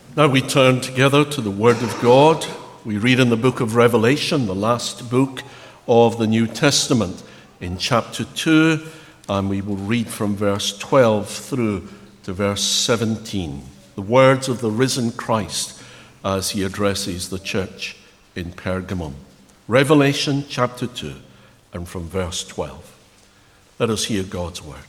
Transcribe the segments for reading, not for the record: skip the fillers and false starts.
Now we turn together to the Word of God. We read in the book of Revelation, the last book of the New Testament, in chapter 2, and we will read from verse 12 through to verse 17. The words of the risen Christ as he addresses the church in Pergamum. Revelation chapter 2, and from verse 12. Let us hear God's word.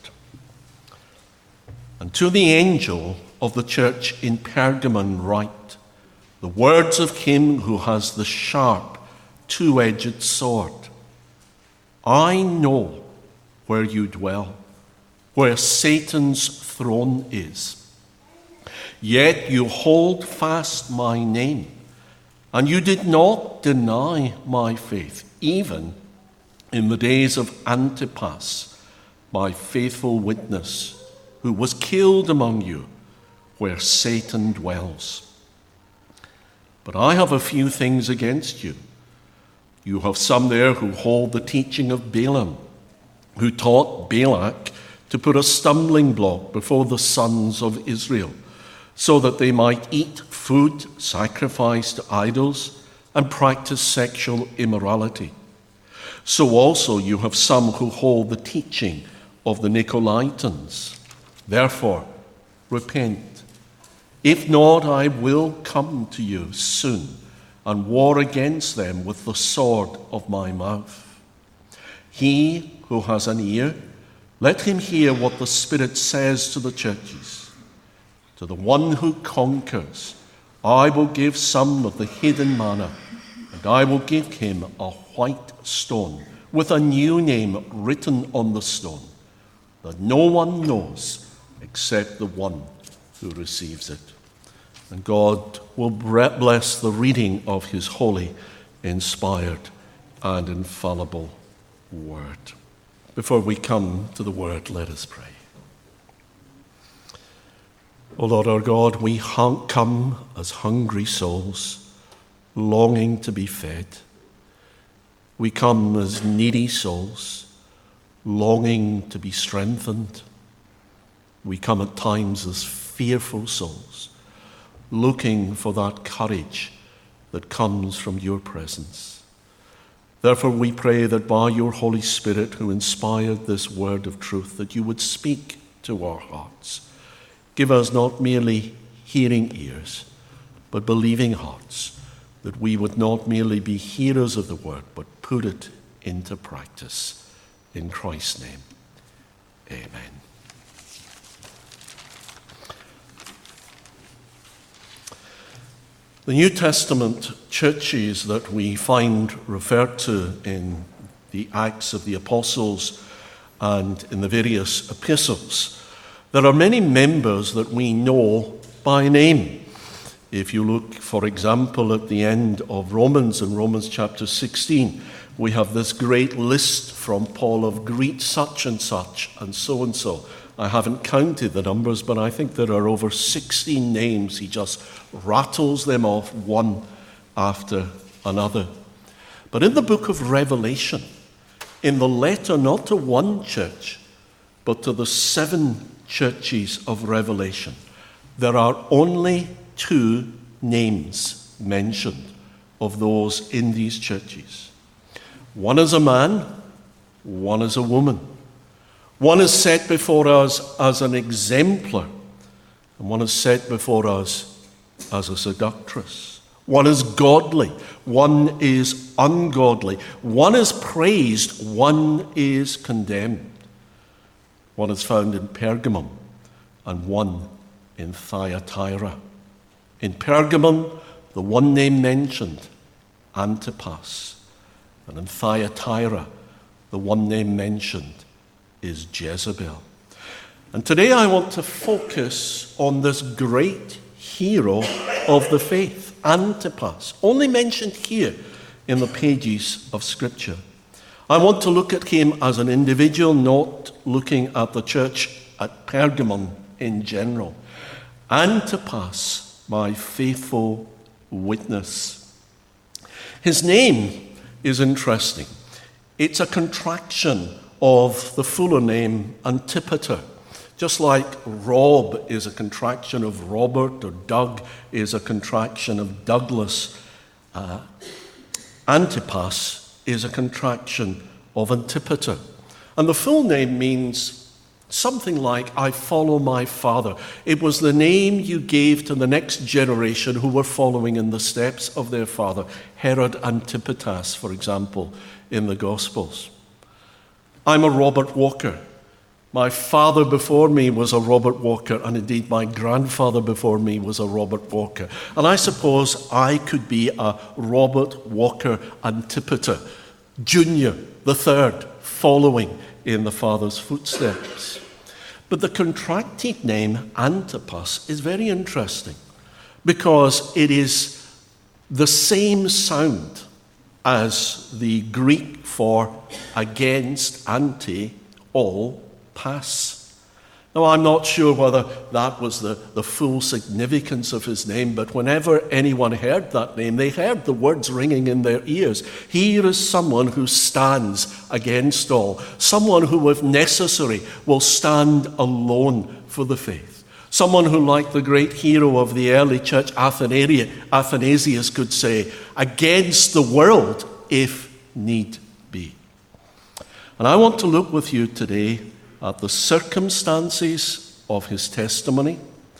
And to the angel of the church in Pergamum write, the words of him who has the sharp, two-edged sword. I know where you dwell, where Satan's throne is. Yet you hold fast my name, and you did not deny my faith, even in the days of Antipas, my faithful witness, who was killed among you, where Satan dwells. But I have a few things against you. You have some there who hold the teaching of Balaam, who taught Balak to put a stumbling block before the sons of Israel, so that they might eat food sacrificed to idols and practice sexual immorality. So also you have some who hold the teaching of the Nicolaitans. Therefore, repent. If not, I will come to you soon and war against them with the sword of my mouth. He who has an ear, let him hear what the Spirit says to the churches. To the one who conquers, I will give some of the hidden manna, and I will give him a white stone with a new name written on the stone, that no one knows except the one who receives it. And God will bless the reading of his holy, inspired, and infallible word. Before we come to the word, let us pray. O Lord our God, we come as hungry souls, longing to be fed. We come as needy souls, longing to be strengthened. We come at times as fearful souls, looking for that courage that comes from your presence. Therefore we pray that by your Holy Spirit, who inspired this word of truth, that you would speak to our hearts. Give us not merely hearing ears, but believing hearts, that we would not merely be hearers of the word, but put it into practice. In Christ's name, amen. The New Testament churches that we find referred to in the Acts of the Apostles and in the various epistles, there are many members that we know by name. If you look, for example, at the end of Romans, in Romans chapter 16, we have this great list from Paul of greet such and such and so and so. I haven't counted the numbers, but I think there are over 16 names. He just rattles them off one after another. But in the book of Revelation, in the letter not to one church, but to the 7 churches of Revelation, there are only 2 names mentioned of those in these churches. One is a man, one is a woman. One is set before us as an exemplar, and one is set before us as a seductress. One is godly, one is ungodly. One is praised, one is condemned. One is found in Pergamum, and one in Thyatira. In Pergamum, the one name mentioned, Antipas. And in Thyatira, the one name mentioned is Jezebel. And today I want to focus on this great hero of the faith, Antipas, only mentioned here in the pages of Scripture. I want to look at him as an individual, not looking at the church at Pergamum in general. Antipas, my faithful witness. His name is interesting. It's a contraction of the fuller name Antipater. Just like Rob is a contraction of Robert, or Doug is a contraction of Douglas, Antipas is a contraction of Antipater. And the full name means something like, I follow my father. It was the name you gave to the next generation who were following in the steps of their father. Herod Antipater, for example, in the Gospels. I'm a Robert Walker. My father before me was a Robert Walker, and indeed my grandfather before me was a Robert Walker. And I suppose I could be a Robert Walker Antipater, Junior, the third, following in the father's footsteps. But the contracted name Antipas is very interesting because it is the same sound as the Greek for against, anti, all, pass. Now, I'm not sure whether that was the full significance of his name, but whenever anyone heard that name, they heard the words ringing in their ears. Here is someone who stands against all, someone who, if necessary, will stand alone for the faith. Someone who, like the great hero of the early church, Athanasius, could say, against the world, if need be. And I want to look with you today at the circumstances of his testimony,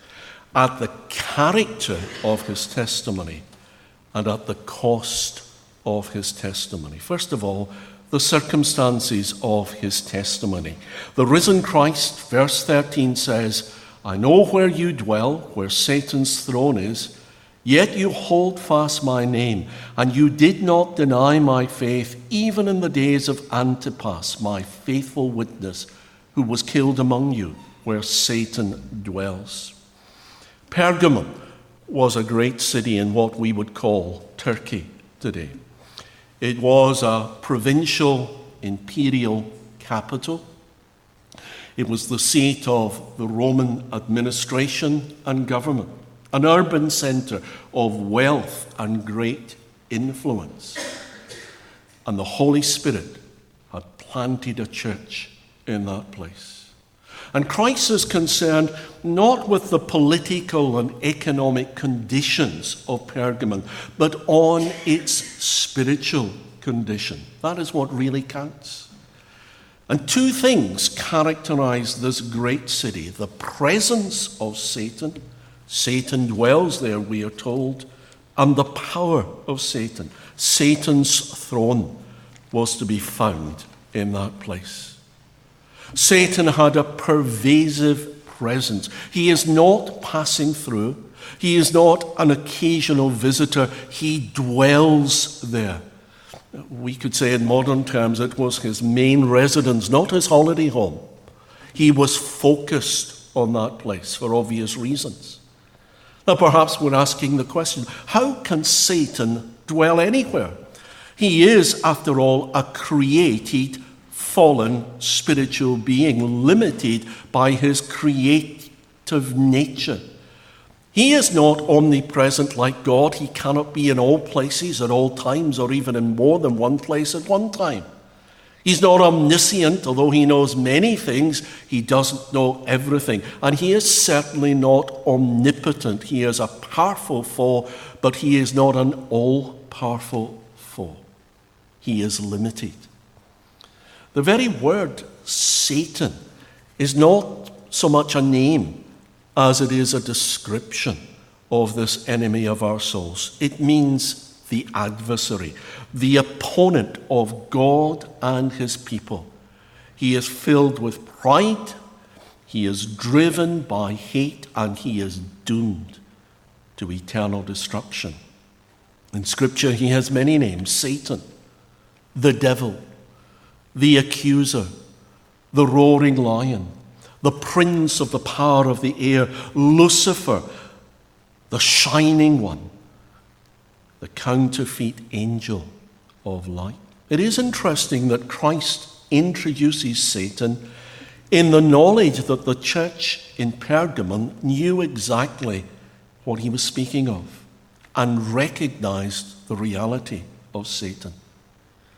at the character of his testimony, and at the cost of his testimony. First of all, the circumstances of his testimony. The risen Christ, verse 13 says, I know where you dwell, where Satan's throne is, yet you hold fast my name, and you did not deny my faith, even in the days of Antipas, my faithful witness, who was killed among you, where Satan dwells. Pergamum was a great city in what we would call Turkey today. It was a provincial imperial capital. It was the seat of the Roman administration and government, an urban center of wealth and great influence. And the Holy Spirit had planted a church in that place. And Christ is concerned not with the political and economic conditions of Pergamon, but on its spiritual condition. That is what really counts. And two things characterize this great city: the presence of Satan. Satan dwells there, we are told, and the power of Satan. Satan's throne was to be found in that place. Satan had a pervasive presence. He is not passing through. He is not an occasional visitor. He dwells there. We could say in modern terms it was his main residence, not his holiday home. He was focused on that place for obvious reasons. Now perhaps we're asking the question, how can Satan dwell anywhere? He is, after all, a created fallen spiritual being, limited by his creative nature. He is not omnipresent like God. He cannot be in all places at all times, or even in more than one place at one time. He's not omniscient. Although he knows many things, he doesn't know everything. And he is certainly not omnipotent. He is a powerful foe, but he is not an all-powerful foe. He is limited. The very word Satan is not so much a name as it is a description of this enemy of our souls. It means the adversary, the opponent of God and his people. He is filled with pride, he is driven by hate, and he is doomed to eternal destruction. In Scripture, he has many names: Satan, the devil, the accuser, the roaring lion, the prince of the power of the air, Lucifer, the shining one, the counterfeit angel of light. It is interesting that Christ introduces Satan in the knowledge that the church in Pergamon knew exactly what he was speaking of and recognized the reality of Satan.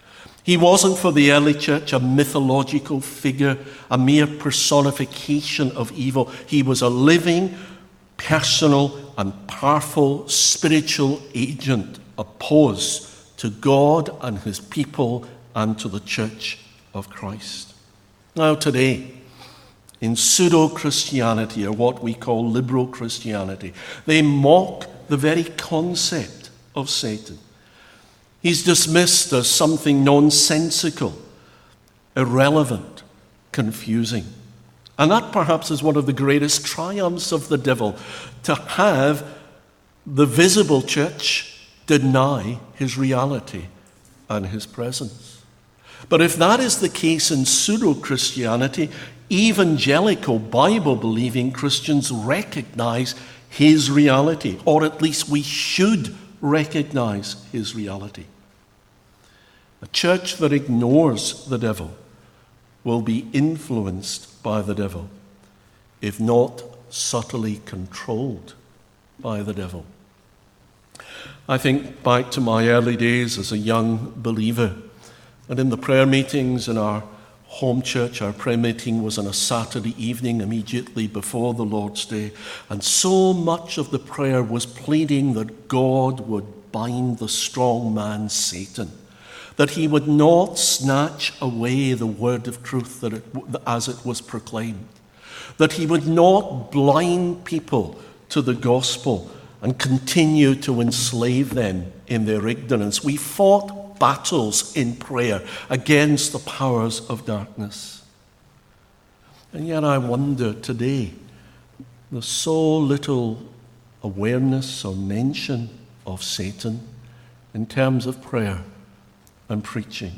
He wasn't for the early church a mythological figure, a mere personification of evil. He was a living, personal, and powerful spiritual agent opposed to God and his people and to the church of Christ. Now today, in pseudo-Christianity, or what we call liberal Christianity, they mock the very concept of Satan. He's dismissed as something nonsensical, irrelevant, confusing. And that perhaps is one of the greatest triumphs of the devil, to have the visible church deny his reality and his presence. But if that is the case in pseudo-Christianity, evangelical, Bible-believing Christians recognize his reality, or at least we should recognize his reality. A church that ignores the devil will be influenced by the devil, if not subtly controlled by the devil. I think back to my early days as a young believer, and in the prayer meetings in our home church, our prayer meeting was on a Saturday evening immediately before the Lord's Day, and so much of the prayer was pleading that God would bind the strong man Satan, that he would not snatch away the word of truth as it was proclaimed, that he would not blind people to the gospel and continue to enslave them in their ignorance. We fought battles in prayer against the powers of darkness. And yet I wonder today, there's so little awareness or mention of Satan in terms of prayer and preaching,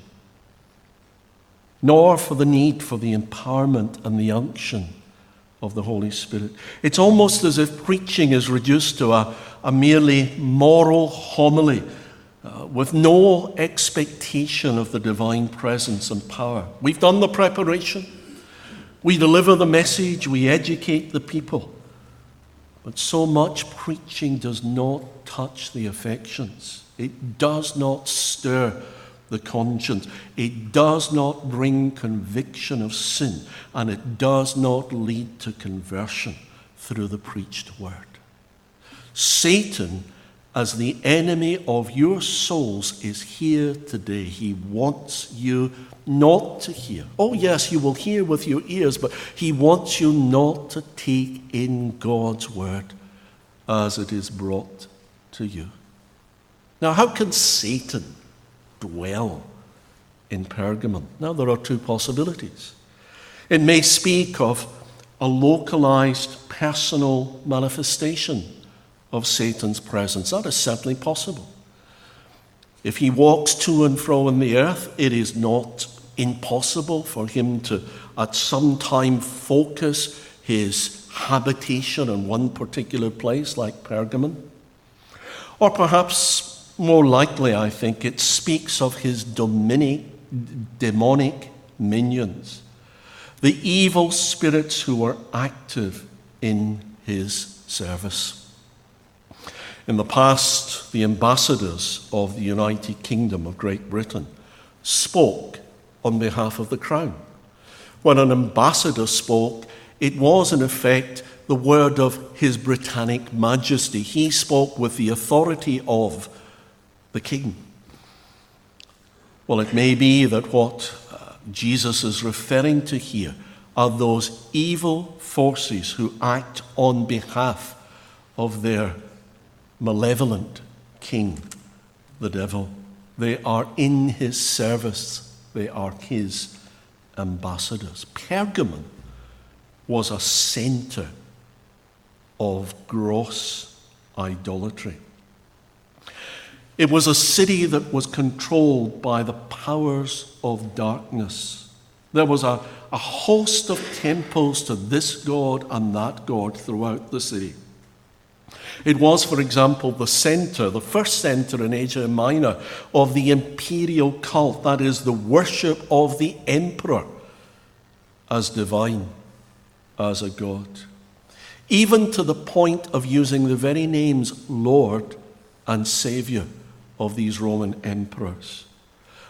nor for the need for the empowerment and the unction of the Holy Spirit. It's almost as if preaching is reduced to a merely moral homily with no expectation of the divine presence and power. We've done the preparation, we deliver the message, we educate the people, but so much preaching does not touch the affections. It does not stir the conscience. It does not bring conviction of sin, and it does not lead to conversion through the preached word. Satan, as the enemy of your souls, is here today. He wants you not to hear. Oh yes, you will hear with your ears, but he wants you not to take in God's word as it is brought to you. Now, how can Satan dwell in Pergamum? Now, there are two possibilities. It may speak of a localized personal manifestation of Satan's presence. That is certainly possible. If he walks to and fro in the earth, it is not impossible for him to at some time focus his habitation in one particular place like Pergamum. Or perhaps more likely, I think, it speaks of his demonic minions, the evil spirits who were active in his service. In the past, the ambassadors of the United Kingdom of Great Britain spoke on behalf of the crown. When an ambassador spoke, it was in effect the word of His Britannic Majesty. He spoke with the authority of the king. Well, it may be that what Jesus is referring to here are those evil forces who act on behalf of their malevolent king, the devil. They are in his service. They are his ambassadors. Pergamum was a center of gross idolatry. It was a city that was controlled by the powers of darkness. There was a host of temples to this god and that god throughout the city. It was, for example, the first center in Asia Minor of the imperial cult, that is, the worship of the emperor as divine, as a god, even to the point of using the very names Lord and Savior of these Roman emperors.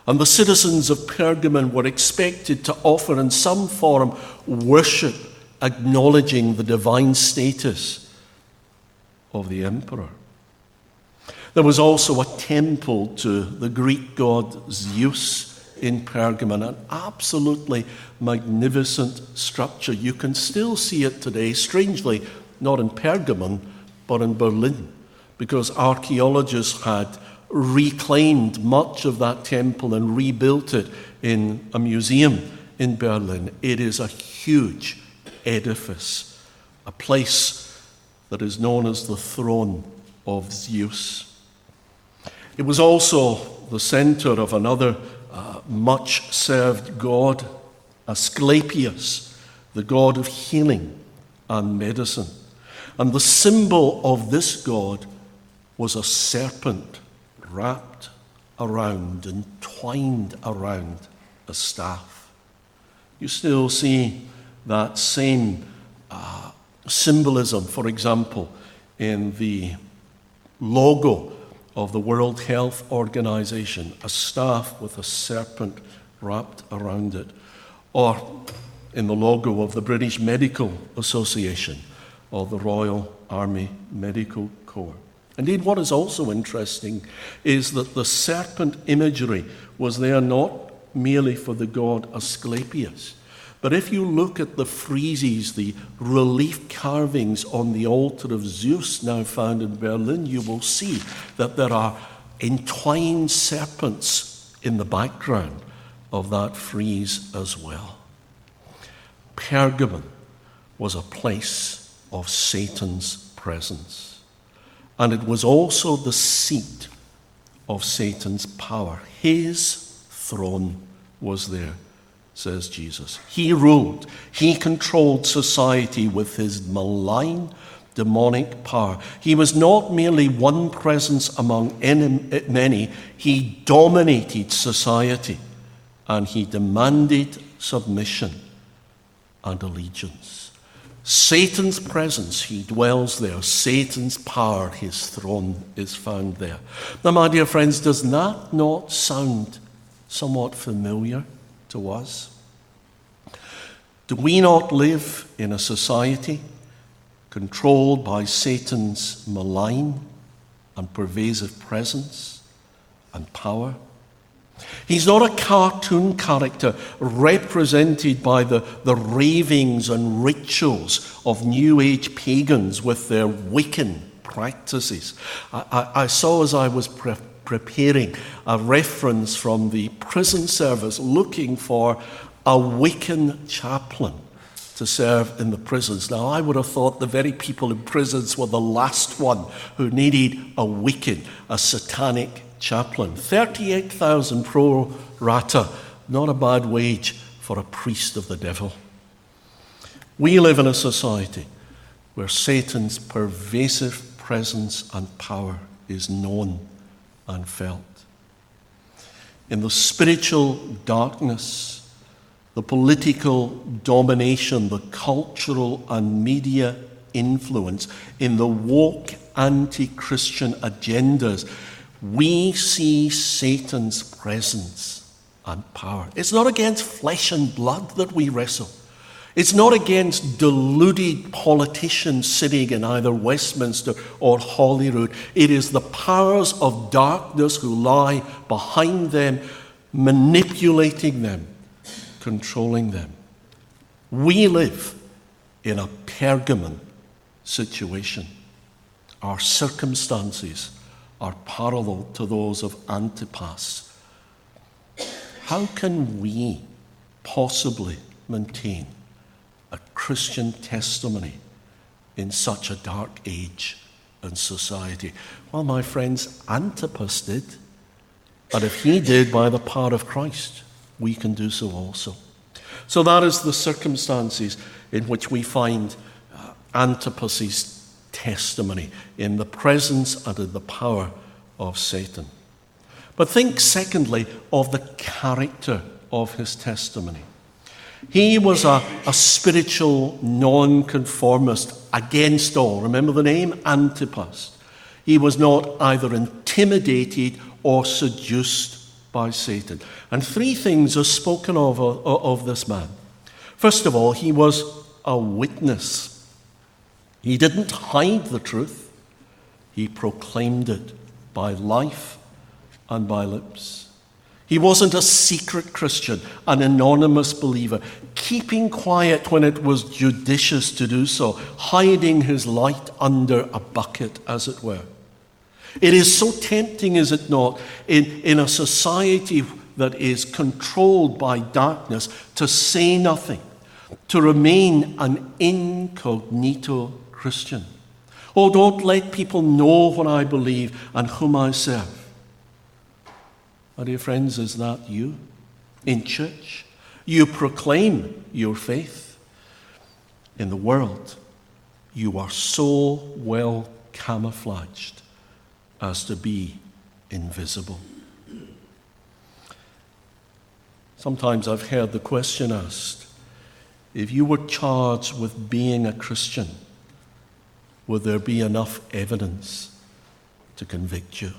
And the citizens of Pergamon were expected to offer in some form worship, acknowledging the divine status of the emperor. There was also a temple to the Greek god Zeus in Pergamon, an absolutely magnificent structure. You can still see it today, strangely, not in Pergamon, but in Berlin, because archaeologists had reclaimed much of that temple and rebuilt it in a museum in Berlin. It is a huge edifice, a place that is known as the throne of Zeus. It was also the center of another much-served god, Asclepius, the god of healing and medicine. And the symbol of this god was a serpent wrapped around and twined around a staff. You still see that same symbolism, for example, in the logo of the World Health Organization, a staff with a serpent wrapped around it, or in the logo of the British Medical Association or the Royal Army Medical Corps. Indeed, what is also interesting is that the serpent imagery was there not merely for the god Asclepius, but if you look at the friezes, the relief carvings on the altar of Zeus now found in Berlin, you will see that there are entwined serpents in the background of that frieze as well. Pergamon was a place of Satan's presence, and it was also the seat of Satan's power. His throne was there, says Jesus. He ruled, he controlled society with his malign, demonic power. He was not merely one presence among many, he dominated society, and he demanded submission and allegiance. Satan's presence, he dwells there. Satan's power, his throne is found there. Now, my dear friends, does that not sound somewhat familiar to us? Do we not live in a society controlled by Satan's malign and pervasive presence and power? He's not a cartoon character represented by the ravings and rituals of New Age pagans with their Wiccan practices. I saw as I was preparing a reference from the prison service looking for a Wiccan chaplain to serve in the prisons. Now, I would have thought the very people in prisons were the last one who needed a Wiccan, a satanic chaplain. 38,000 pro rata, not a bad wage for a priest of the devil. We live in a society where Satan's pervasive presence and power is known and felt. In the spiritual darkness, the political domination, the cultural and media influence, in the woke anti-Christian agendas, we see Satan's presence and power. It's not against flesh and blood that we wrestle. It's not against deluded politicians sitting in either Westminster or Holyrood. It is the powers of darkness who lie behind them, manipulating them, controlling them. We live in a Pergamon situation. Our circumstances are parallel to those of Antipas. How can we possibly maintain a Christian testimony in such a dark age and society? Well, my friends, Antipas did. And if he did by the power of Christ, we can do so also. So that is the circumstances in which we find Antipas's testimony, in the presence and in the power of Satan. But think, secondly, of the character of his testimony. He was a spiritual non-conformist against all. Remember the name? Antipas. He was not either intimidated or seduced by Satan. And three things are spoken of this man. First of all, he was a witness. He didn't hide the truth. He proclaimed it by life and by lips. He wasn't a secret Christian, an anonymous believer, keeping quiet when it was judicious to do so, hiding his light under a bucket, as it were. It is so tempting, is it not, in a society that is controlled by darkness, to say nothing, to remain an incognito Christian. Oh, don't let people know what I believe and whom I serve. My dear friends, is that you? In church, you proclaim your faith. In the world, you are so well camouflaged as to be invisible. Sometimes I've heard the question asked, if you were charged with being a Christian, would there be enough evidence to convict you?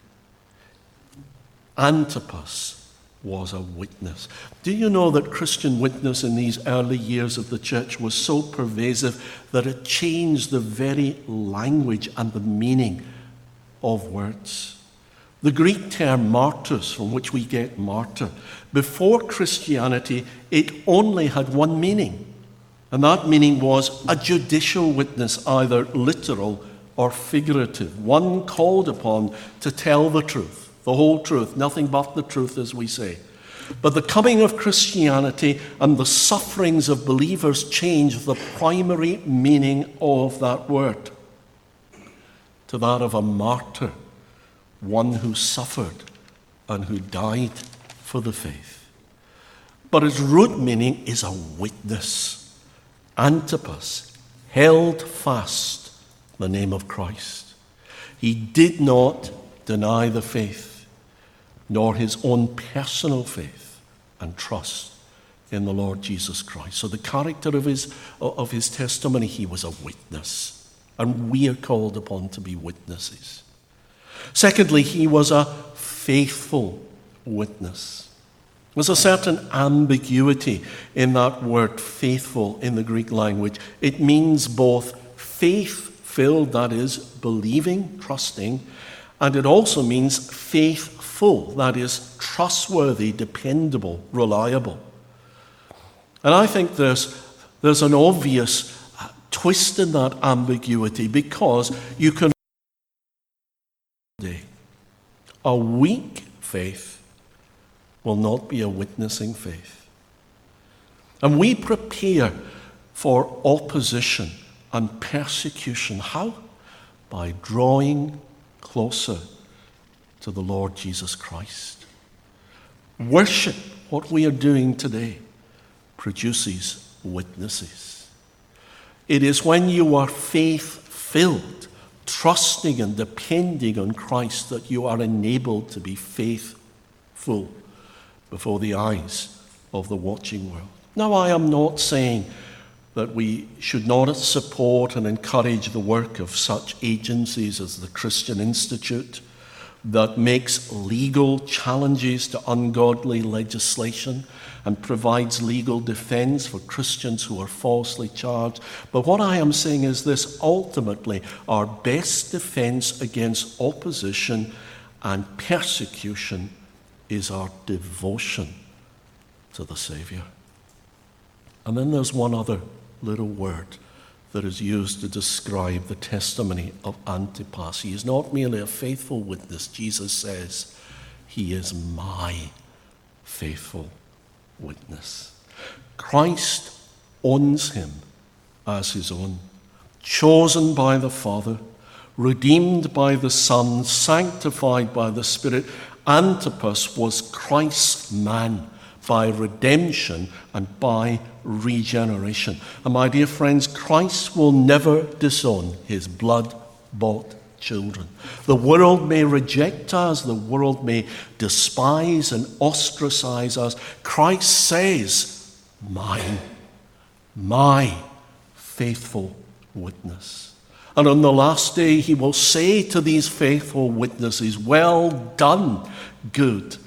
Antipas was a witness. Do you know that Christian witness in these early years of the church was so pervasive that it changed the very language and the meaning of words? The Greek term martyrs, from which we get martyr, before Christianity, it only had one meaning. And that meaning was a judicial witness, either literal or figurative, one called upon to tell the truth. The whole truth, nothing but the truth, as we say. But the coming of Christianity and the sufferings of believers changed the primary meaning of that word to that of a martyr, one who suffered and who died for the faith. But its root meaning is a witness. Antipas held fast the name of Christ. He did not deny the faith, nor his own personal faith and trust in the Lord Jesus Christ. So the character of his testimony, he was a witness. And we are called upon to be witnesses. Secondly, he was a faithful witness. There's a certain ambiguity in that word faithful in the Greek language. It means both faith-filled, that is, believing, trusting, and it also means faithful, that is, trustworthy, dependable, reliable. And I think there's an obvious twist in that ambiguity, because you can a weak faith will not be a witnessing faith. And we prepare for opposition and persecution. How? By drawing closer to the Lord Jesus Christ. Worship, what we are doing today, produces witnesses. It is when you are faith-filled, trusting and depending on Christ, that you are enabled to be faithful before the eyes of the watching world. Now, I am not saying that we should not support and encourage the work of such agencies as the Christian Institute that makes legal challenges to ungodly legislation and provides legal defense for Christians who are falsely charged. But what I am saying is this: ultimately, our best defense against opposition and persecution is our devotion to the Savior. And then there's one other little word that is used to describe the testimony of Antipas. He is not merely a faithful witness. Jesus says, he is my faithful witness. Christ owns him as his own, chosen by the Father, redeemed by the Son, sanctified by the Spirit. Antipas was Christ's man by redemption and by regeneration. And my dear friends, Christ will never disown his blood-bought children. The world may reject us, the world may despise and ostracize us. Christ says, mine, my faithful witness. And on the last day, he will say to these faithful witnesses, well done, good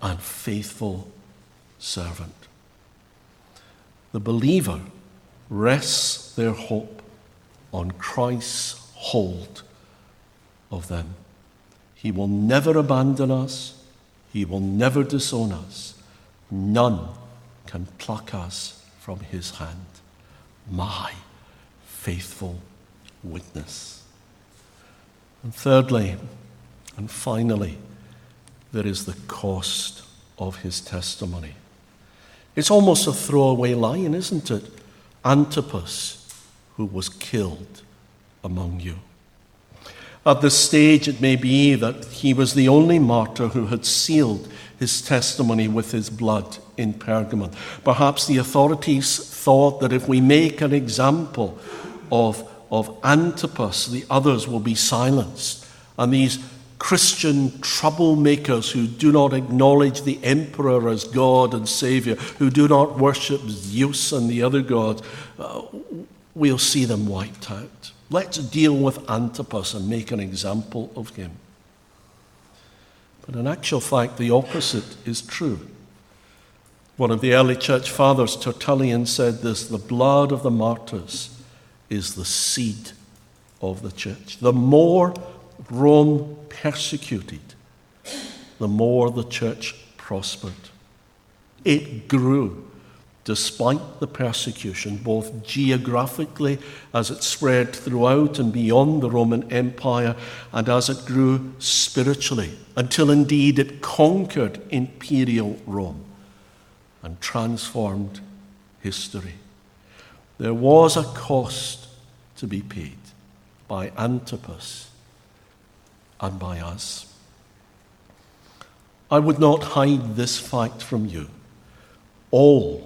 and faithful servant. The believer rests their hope on Christ's hold of them. He will never abandon us. He will never disown us. None can pluck us from his hand. My faithful witness. And thirdly, and finally, there is the cost of his testimony. It's almost a throwaway line, isn't it? Antipas, who was killed among you. At this stage, it may be that he was the only martyr who had sealed his testimony with his blood in Pergamon. Perhaps the authorities thought that if we make an example of Antipas, the others will be silenced. And these Christian troublemakers who do not acknowledge the emperor as God and Savior, who do not worship Zeus and the other gods, we'll see them wiped out. Let's deal with Antipas and make an example of him. But in actual fact, the opposite is true. One of the early church fathers, Tertullian, said this: the blood of the martyrs is the seed of the church. The more Rome persecuted, the more the church prospered. It grew despite the persecution, both geographically as it spread throughout and beyond the Roman Empire, and as it grew spiritually, until indeed it conquered imperial Rome and transformed history. There was a cost to be paid by Antipas and by us. I would not hide this fact from you. All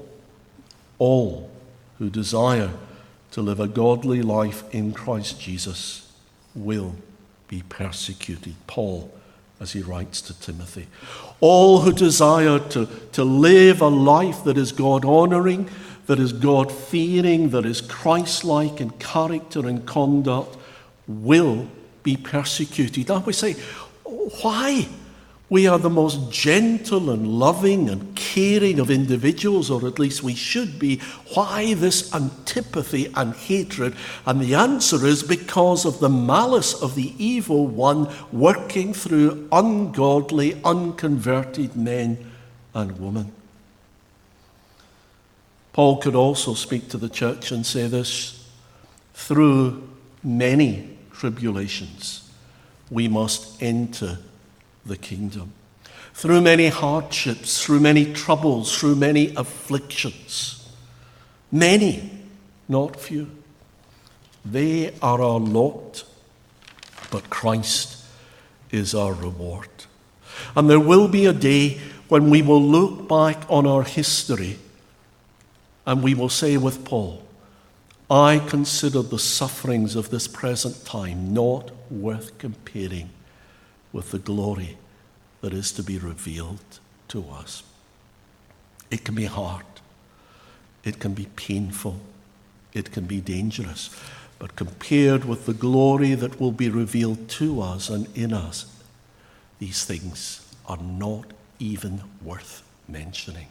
who desire to live a godly life in Christ Jesus will be persecuted. Paul, as he writes to Timothy. All who desire to live a life that is God-honoring, that is God-fearing, that is Christ-like in character and conduct, will be persecuted. Now we say, why? We are the most gentle and loving and caring of individuals, or at least we should be. Why this antipathy and hatred? And the answer is because of the malice of the evil one working through ungodly, unconverted men and women. Paul could also speak to the church and say this: through many tribulations we must enter the kingdom. Through many hardships, through many troubles, through many afflictions. Many, not few. They are our lot, but Christ is our reward. And there will be a day when we will look back on our history and we will say with Paul, I consider the sufferings of this present time not worth comparing with the glory that is to be revealed to us. It can be hard. It can be painful. It can be dangerous. But compared with the glory that will be revealed to us and in us, these things are not even worth mentioning.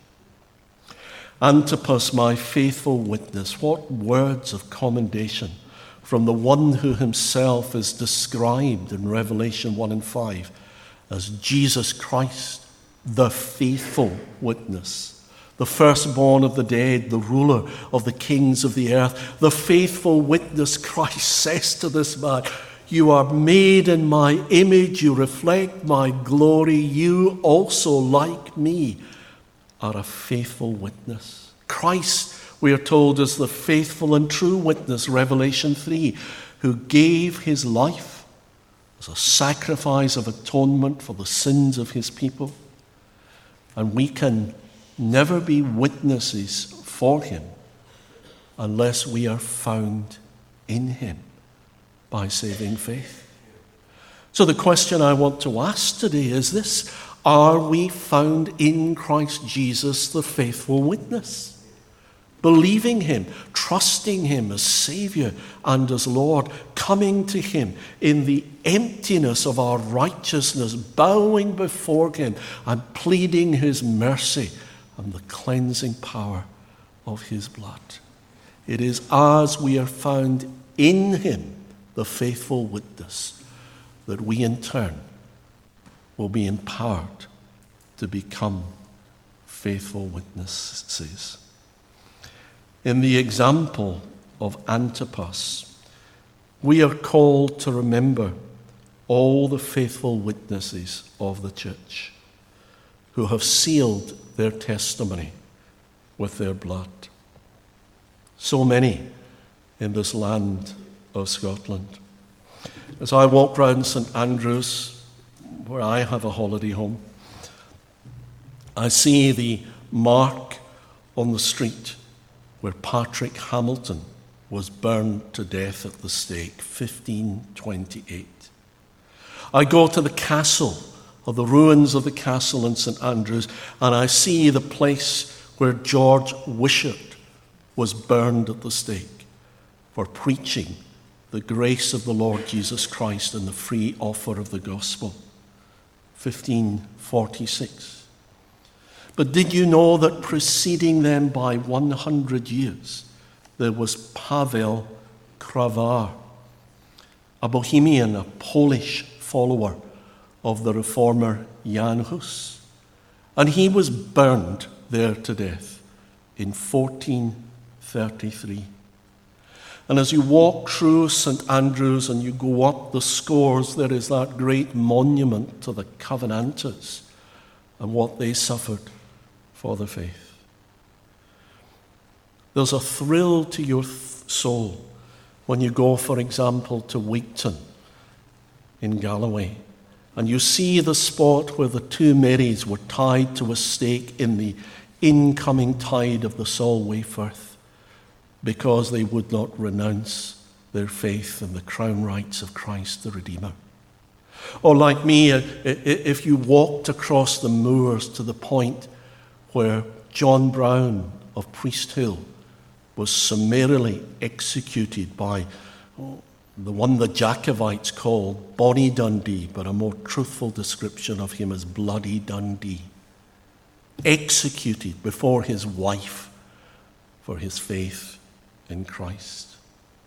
Antipas, my faithful witness, what words of commendation from the one who himself is described in Revelation 1 and 5 as Jesus Christ, the faithful witness, the firstborn of the dead, the ruler of the kings of the earth. The faithful witness, Christ says to this man, you are made in my image, you reflect my glory, you also, like me, are a faithful witness. Christ, we are told, is the faithful and true witness, Revelation 3, who gave his life as a sacrifice of atonement for the sins of his people. And we can never be witnesses for him unless we are found in him by saving faith. So the question I want to ask today is this: are we found in Christ Jesus, the faithful witness? believing him, trusting him as Savior and as Lord, coming to him in the emptiness of our righteousness, bowing before him and pleading his mercy and the cleansing power of his blood. It is as we are found in him, the faithful witness, that we in turn will be empowered to become faithful witnesses. In the example of Antipas, we are called to remember all the faithful witnesses of the church who have sealed their testimony with their blood. So many in this land of Scotland. As I walk round St Andrews, where I have a holiday home, I see the mark on the street where Patrick Hamilton was burned to death at the stake, 1528. I go to the castle, or the ruins of the castle in St Andrews, and I see the place where George Wishart was burned at the stake for preaching the grace of the Lord Jesus Christ and the free offer of the gospel, 1546. But did you know that preceding them by 100 years, there was Paweł Krawar, a Bohemian, a Polish follower of the reformer Jan Hus, and he was burned there to death in 1433. And as you walk through St Andrews and you go up the scores, there is that great monument to the Covenanters and what they suffered for the faith. There's a thrill to your soul when you go, for example, to Wigton in Galloway, and you see the spot where the two Marys were tied to a stake in the incoming tide of the Solway Firth because they would not renounce their faith in the crown rights of Christ the Redeemer. Or like me, if you walked across the moors to the point where John Brown of Priest Hill was summarily executed by the one the Jacobites called Bonnie Dundee, but a more truthful description of him as Bloody Dundee, executed before his wife for his faith in Christ.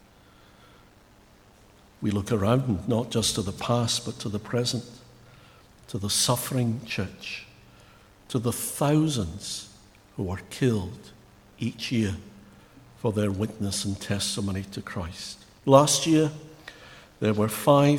We look around not just to the past but to the present, to the suffering church, to the thousands who are killed each year for their witness and testimony to Christ. Last year, there were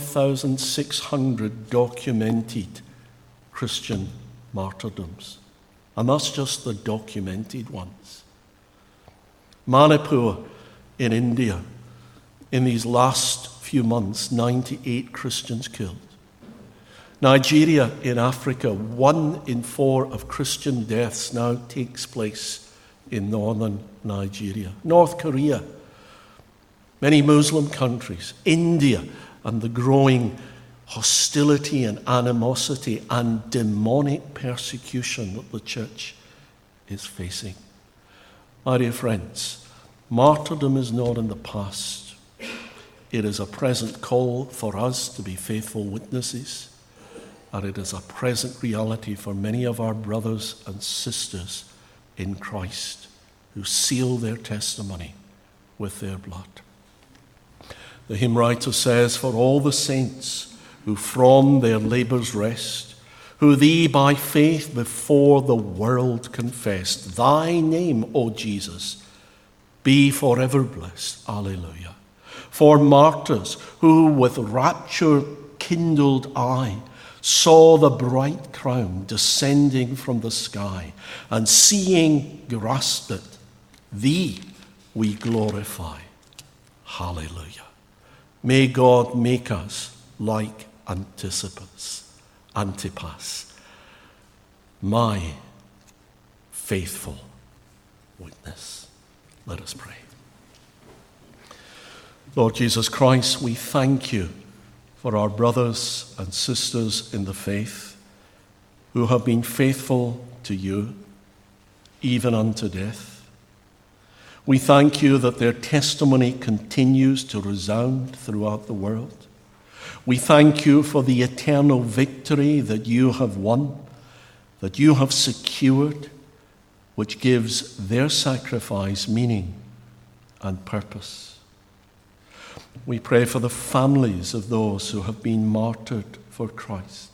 5,600 documented Christian martyrdoms, and that's just the documented ones. Manipur in India, in these last few months, 98 Christians killed. Nigeria in Africa, 1 in 4 of Christian deaths now takes place in northern Nigeria. North Korea, many Muslim countries, India, and the growing hostility and animosity and demonic persecution that the church is facing. My dear friends, martyrdom is not in the past. It is a present call for us to be faithful witnesses, and it is a present reality for many of our brothers and sisters in Christ who seal their testimony with their blood. The hymn writer says, "For all the saints who from their labours rest, who thee by faith before the world confessed, thy name, O Jesus, be forever blessed." Alleluia. For martyrs who with rapture kindled eye saw the bright crown descending from the sky, and seeing grasped it, thee we glorify. Hallelujah. May God make us like Antipas, my faithful witness. Let us pray. Lord Jesus Christ, we thank you for our brothers and sisters in the faith who have been faithful to you even unto death. We thank you that their testimony continues to resound throughout the world. We thank you for the eternal victory that you have won, that you have secured, which gives their sacrifice meaning and purpose. We pray for the families of those who have been martyred for Christ.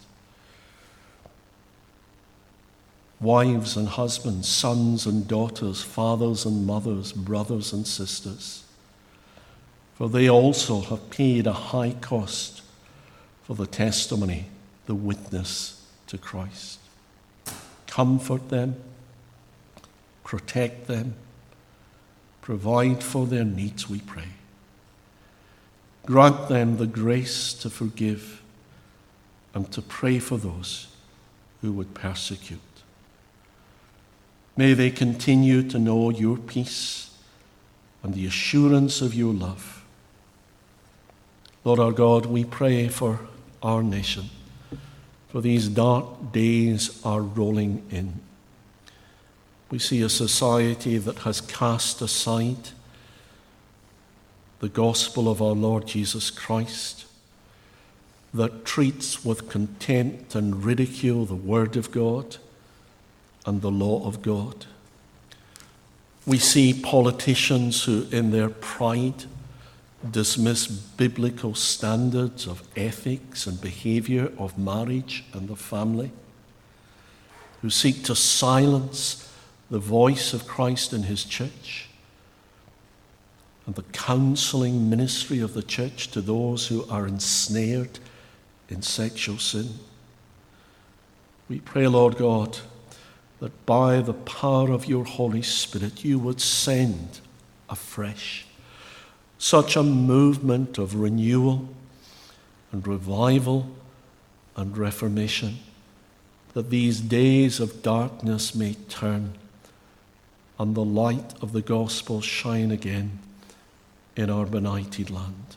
Wives and husbands, sons and daughters, fathers and mothers, brothers and sisters. For they also have paid a high cost for the testimony, the witness to Christ. Comfort them, protect them, provide for their needs, we pray. Grant them the grace to forgive and to pray for those who would persecute. May they continue to know your peace and the assurance of your love. Lord our God, we pray for our nation, for these dark days are rolling in. We see a society that has cast aside the gospel of our Lord Jesus Christ, that treats with contempt and ridicule the Word of God and the law of God. We see politicians who, in their pride, dismiss biblical standards of ethics and behavior of marriage and the family, who seek to silence the voice of Christ in his church and the counseling ministry of the church to those who are ensnared in sexual sin. We pray, Lord God, that by the power of your Holy Spirit you would send afresh such a movement of renewal and revival and reformation, that these days of darkness may turn and the light of the gospel shine again in our benighted land.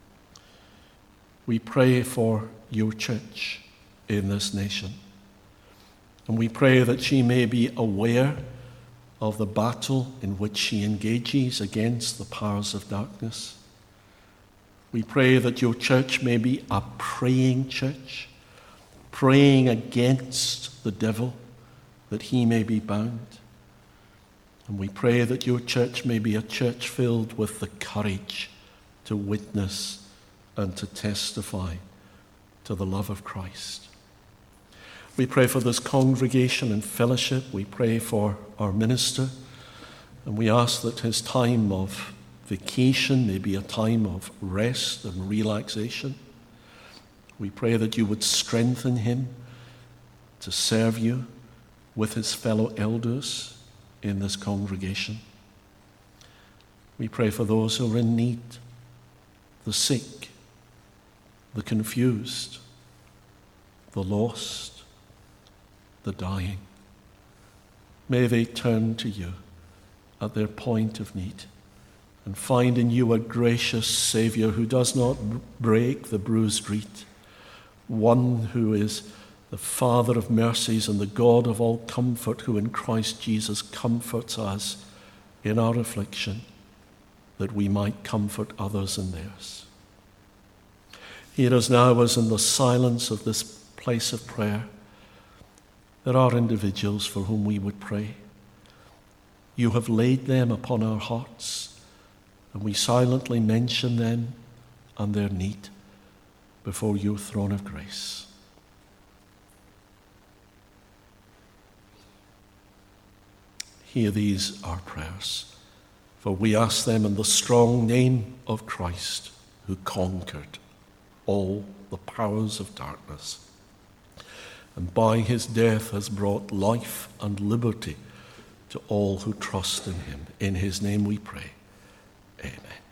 We pray for your church in this nation. And we pray that she may be aware of the battle in which she engages against the powers of darkness. We pray that your church may be a praying church, praying against the devil, that he may be bound. And we pray that your church may be a church filled with the courage to witness and to testify to the love of Christ. We pray for this congregation and fellowship. We pray for our minister. And we ask that his time of vacation may be a time of rest and relaxation. We pray that you would strengthen him to serve you with his fellow elders in this congregation. We pray for those who are in need, the sick, the confused, the lost, the dying. May they turn to you at their point of need and find in you a gracious Savior who does not break the bruised reed, one who is the Father of mercies and the God of all comfort, who in Christ Jesus comforts us in our affliction, that we might comfort others in theirs. Hear us now as in the silence of this place of prayer, there are individuals for whom we would pray. You have laid them upon our hearts, and we silently mention them and their need before your throne of grace. Hear these our prayers, for we ask them in the strong name of Christ, who conquered all the powers of darkness, and by his death has brought life and liberty to all who trust in him. In his name we pray. Amen.